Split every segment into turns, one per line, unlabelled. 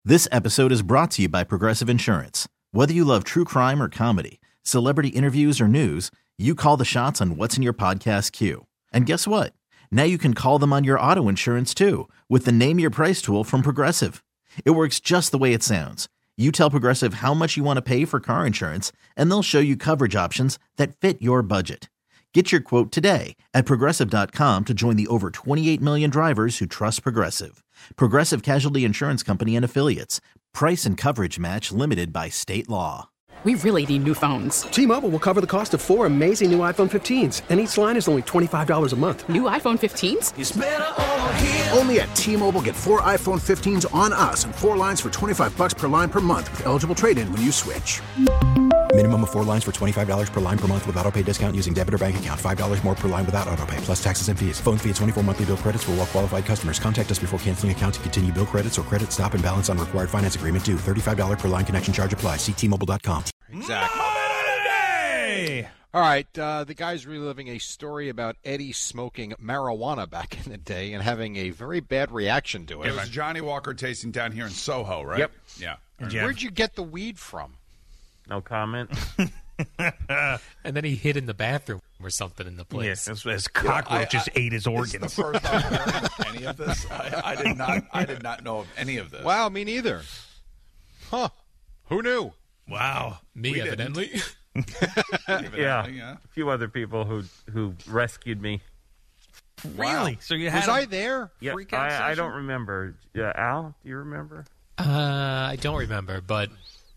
This episode is brought to you by Progressive Insurance. Whether you love true crime or comedy, celebrity interviews or news, you call the shots on what's in your podcast queue. And guess what? Now you can call them on your auto insurance too with the Name Your Price tool from Progressive. It works just the way it sounds. You tell Progressive how much you want to pay for car insurance, and they'll show you coverage options that fit your budget. Get your quote today at Progressive.com to join the over 28 million drivers who trust Progressive. Progressive Casualty Insurance Company and Affiliates. Price and coverage match limited by state law.
We really need new phones.
T-Mobile will cover the cost of 4 amazing new iPhone 15s, and each line is only $25 a month.
New iPhone 15s?
It's better over here.
Only at T-Mobile, get 4 iPhone 15s on us and 4 lines for $25 per line per month with eligible trade-in when you switch.
Minimum of 4 lines for $25 per line per month with autopay discount using debit or bank account. $5 more per line without autopay, plus taxes and fees. Phone fee at 24 monthly bill credits for well-qualified customers. Contact us before canceling account to continue bill credits or credit stop and balance on required finance agreement due. $35 per line connection charge applies. See T-Mobile.com.
Exactly. All right, the guy's reliving a story about Eddie smoking marijuana back in the day and having a very bad reaction to it.
It was Johnny Walker tasting down here in Soho, right?
Yep.
Yeah.
Where'd you get the weed from?
No comment.
And then he hid in the bathroom or something in the place.
Yes, as cockroaches ate his organs.
This is the first I've heard of any of this. I did not know of any of this.
Wow, me neither. Huh. Who knew?
Wow.
Me, evidently.
Yeah. A few other people who rescued me.
Really?
Wow.
So you had
Was I there?
Yeah, I don't remember. Al, do you remember?
I don't remember, but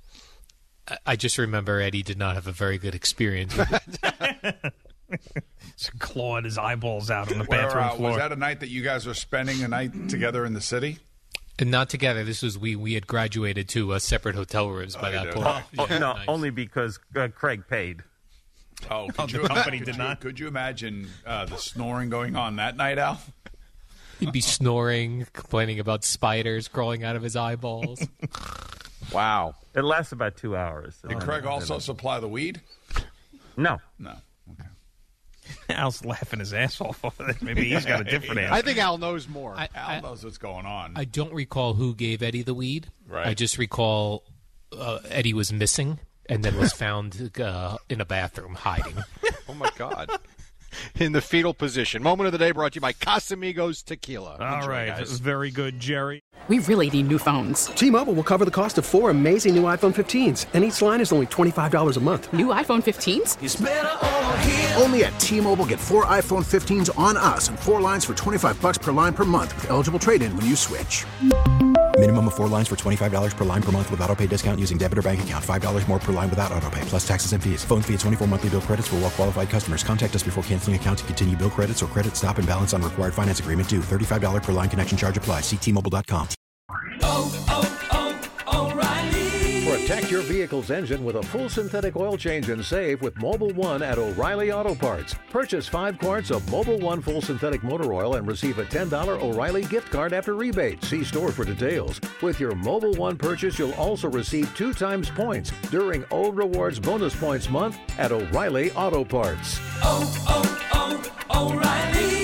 I just remember Eddie did not have a very good experience with it.
Just clawing his eyeballs out on the bathroom floor.
Was that a night that you guys were spending a night together in the city?
And not together. This was we had graduated to separate hotel rooms by that point.
No, only because Craig paid.
Oh,
the company did not.
Could you imagine the snoring going on that night, Al?
He'd be snoring, complaining about spiders crawling out of his eyeballs.
Wow.
It lasts about 2 hours. So
Did Craig also supply the weed?
No.
No. Okay.
Al's laughing his ass off over it. Maybe he's got a different answer.
I think Al knows more.
Al knows what's going on.
I don't recall who gave Eddie the weed.
Right.
I just recall Eddie was missing and then was found in a bathroom hiding.
Oh, my God. In the fetal position. Moment of the day brought to you by Casamigos Tequila.
All right.
Guys.
Very good, Jerry.
We really need new phones.
T-Mobile will cover the cost of 4 amazing new iPhone 15s, and each line is only $25 a month.
New iPhone 15s?
It's better over here.
Only at T-Mobile, get 4 iPhone 15s on us and 4 lines for $25 per line per month with eligible trade-in when you switch.
Minimum of 4 lines for $25 per line per month with autopay discount using debit or bank account. $5 more per line without autopay, plus taxes and fees. Phone fee at 24 monthly bill credits for well-qualified customers. Contact us before canceling account to continue bill credits or credit stop and balance on required finance agreement due. $35 per line connection charge applies. See T-Mobile.com.
O'Reilly.
Protect your vehicle's engine with a full synthetic oil change and save with Mobil 1 at O'Reilly Auto Parts. Purchase 5 quarts of Mobil 1 full synthetic motor oil and receive a $10 O'Reilly gift card after rebate. See store for details. With your Mobil 1 purchase, you'll also receive 2 times points during O Rewards Bonus Points Month at O'Reilly Auto Parts.
O'Reilly.